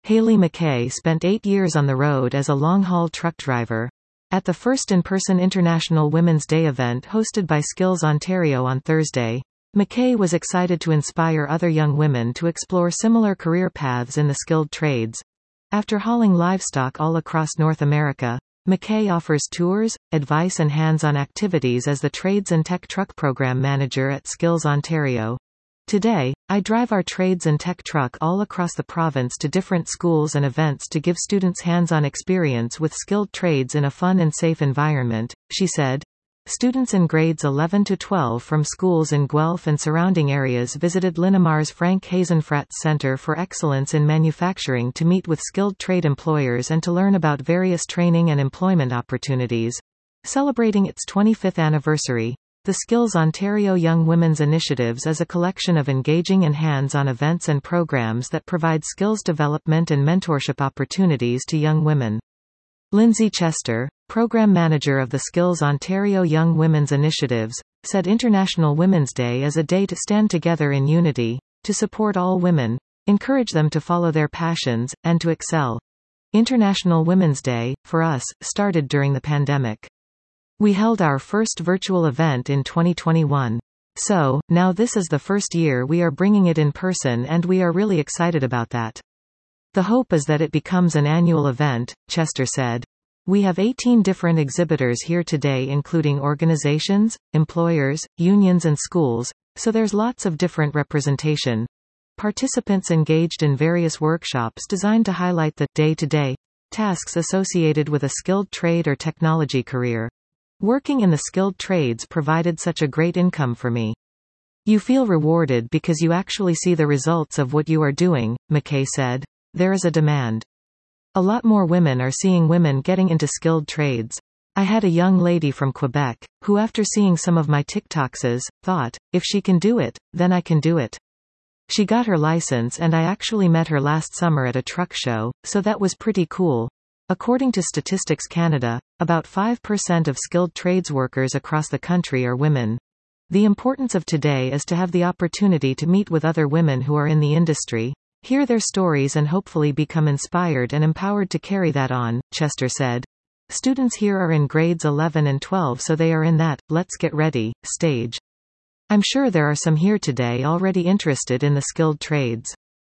Haley McKay spent 8 years on the road as a long-haul truck driver. At the first in-person International Women's Day event hosted by Skills Ontario on Thursday, McKay was excited to inspire other young women to explore similar career paths in the skilled trades. After hauling livestock all across North America, McKay offers tours, advice and hands-on activities as the Trades and Tech Truck Program Manager at Skills Ontario. Today, I drive our Trades and Tech truck all across the province to different schools and events to give students hands-on experience with skilled trades in a fun and safe environment, she said. Students in grades 11 to 12 from schools in Guelph and surrounding areas visited Linamar's Frank Hasenfratz Center for Excellence in Manufacturing to meet with skilled trade employers and to learn about various training and employment opportunities. Celebrating its 25th anniversary, the Skills Ontario Young Women's Initiatives is a collection of engaging and hands-on events and programs that provide skills development and mentorship opportunities to young women. Lindsay Chester, Program Manager of the Skills Ontario Young Women's Initiatives, said International Women's Day is a day to stand together in unity, to support all women, encourage them to follow their passions, and to excel. International Women's Day, for us, started during the pandemic. We held our first virtual event in 2021. So, now this is the first year we are bringing it in person and we are really excited about that. The hope is that it becomes an annual event, Chester said. We have 18 different exhibitors here today including organizations, employers, unions and schools, so there's lots of different representation. Participants engaged in various workshops designed to highlight the day-to-day tasks associated with a skilled trade or technology career. Working in the skilled trades provided such a great income for me. You feel rewarded because you actually see the results of what you are doing, McKay said. There is a demand. A lot more women are seeing women getting into skilled trades. I had a young lady from Quebec, who after seeing some of my TikToks, thought, if she can do it, then I can do it. She got her license and I actually met her last summer at a truck show, so that was pretty cool. According to Statistics Canada, about 5% of skilled trades workers across the country are women. The importance of today is to have the opportunity to meet with other women who are in the industry, hear their stories and hopefully become inspired and empowered to carry that on, Chester said. Students here are in grades 11 and 12 so they are in that, let's get ready, stage. I'm sure there are some here today already interested in the skilled trades.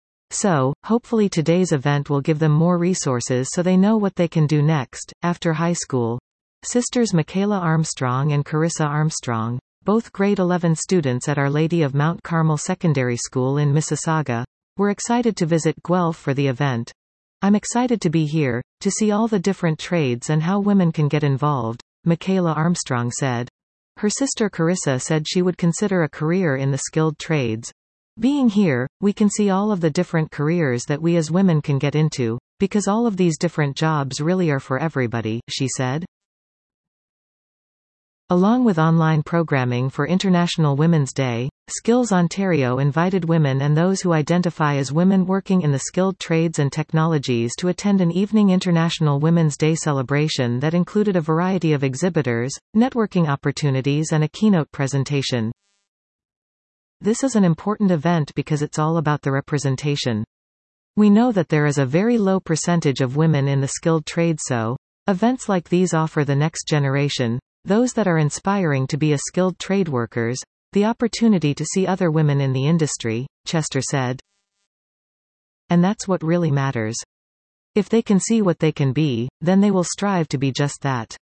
So, hopefully today's event will give them more resources so they know what they can do next, after high school. Sisters Michaela Armstrong and Carissa Armstrong, both grade 11 students at Our Lady of Mount Carmel Secondary School in Mississauga, were excited to visit Guelph for the event. I'm excited to be here, to see all the different trades and how women can get involved, Michaela Armstrong said. Her sister Carissa said she would consider a career in the skilled trades. Being here, we can see all of the different careers that we as women can get into, because all of these different jobs really are for everybody, she said. Along with online programming for International Women's Day, Skills Ontario invited women and those who identify as women working in the skilled trades and technologies to attend an evening International Women's Day celebration that included a variety of exhibitors, networking opportunities and a keynote presentation. This is an important event because it's all about the representation. We know that there is a very low percentage of women in the skilled trades, so events like these offer the next generation, those that are inspiring to be a skilled trade workers, the opportunity to see other women in the industry, Chester said. And that's what really matters. If they can see what they can be, then they will strive to be just that.